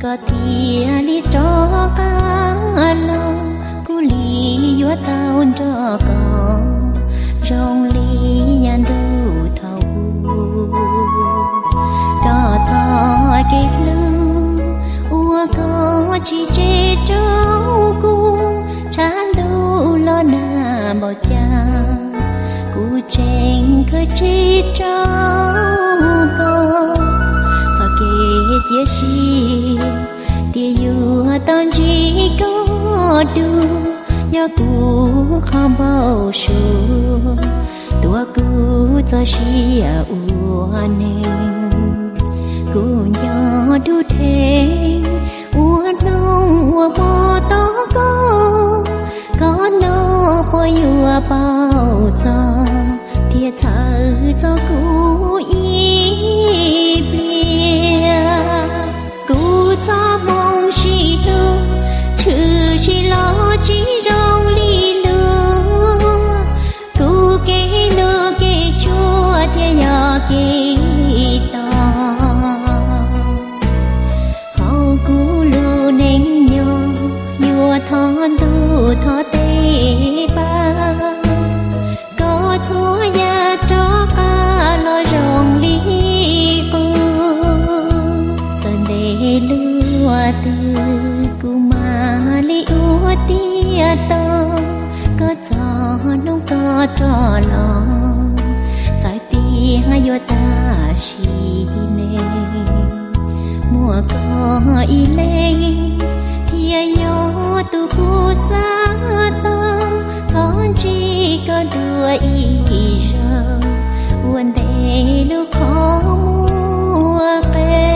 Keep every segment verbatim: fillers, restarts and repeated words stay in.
có tia đi cho cá lâu cú li yo tao cho có rong li nhan du thầu có ta cái lưng ua có chỉ chế cháu cu chán đâu lo na bỏ cha cú chen khơi chế cháu con và kể chia sẻ tia yêu tan chỉ có đủ ya cú không bao sầu tua cú cho xí à uan neng cú nhỏ đủ thế uan nong uan mò to có có nó bao yêu bao cho tia thở cho cú ý bia cú cho mong chỉ đâu chữ chỉ lo chỉ rong li lúa cú kê lúa kê chua tia ya kê to hậu cú lu neng nhô yua thon tu thọ tê ba có chúa ya cho ca lo rong li cô dần để lúa từ cú mà li ua tia to có cho nông có cho lo giải tia yo ta shi ne mùa có y lên tia yo tu cu sa to thon chi có đua y giờ uốn để lu khó mùa kê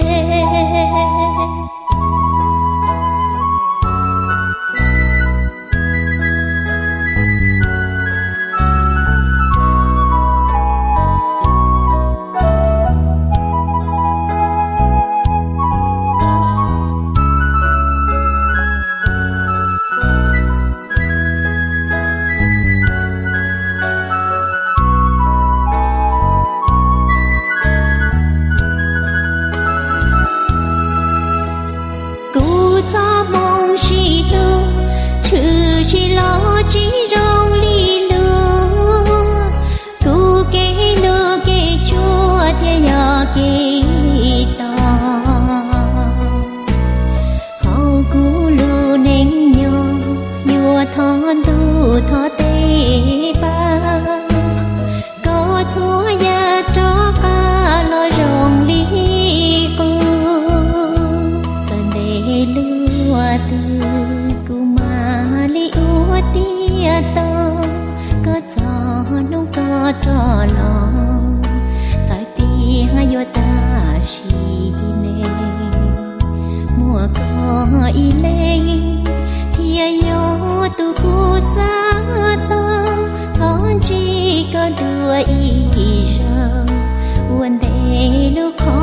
chỉ lo chỉ rong li lúa cú kê lúa kê chua tia ya kê to hậu cú lu neng nhô yua thon tu thọ tê ba có chúa ya cho ca lo rong li cô dần để lúa từ cú mà li ua tia to có cho nông có cho lo giải tia yo ta shi ne mùa có y lên tia yo tu cu sa to thon chi có đua y giờ uốn để lu khó